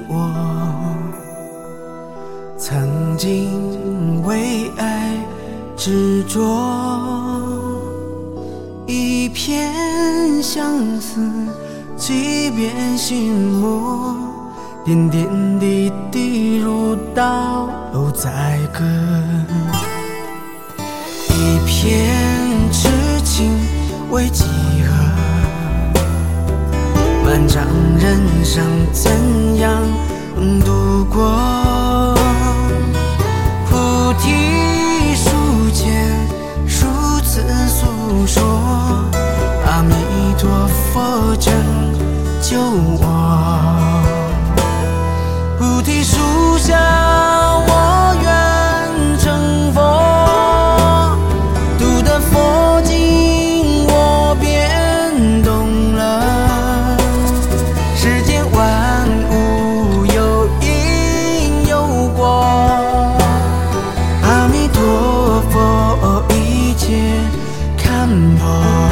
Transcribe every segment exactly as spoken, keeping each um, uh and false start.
我，曾经为爱执着，一片相思，几遍心魔，点点滴滴如刀宰割，一片痴情为几何，漫长人生怎样度过？菩提树前如此诉说，阿弥陀佛拯救我。菩提树下我愿成佛，读的佛经我变懂了，世间万物有因有果，阿弥陀佛一切看破。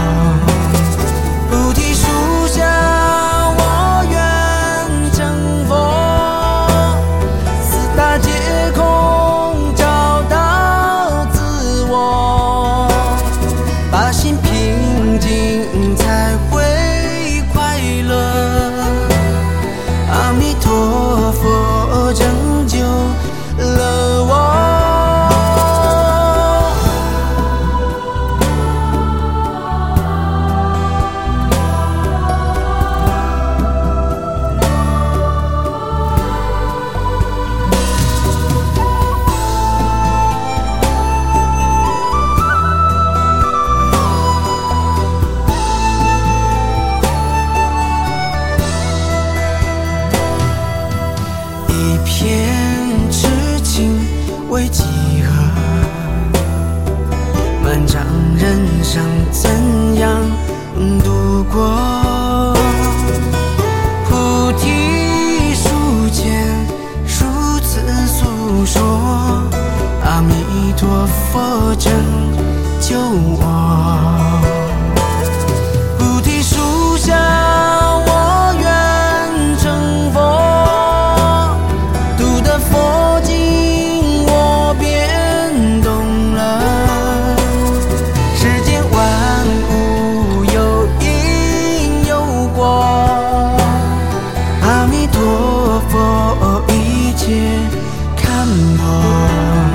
菩提树下我愿成佛，四大皆空找到自我，把心平静才会快乐，阿弥陀佛拯救了我。一片痴情为几何，漫长人生怎样度过？菩提树前如此诉说，阿弥陀佛拯救我。菩提树下我愿成佛，读的佛经我变懂了，世间万物有因有果，阿弥陀佛一切看破。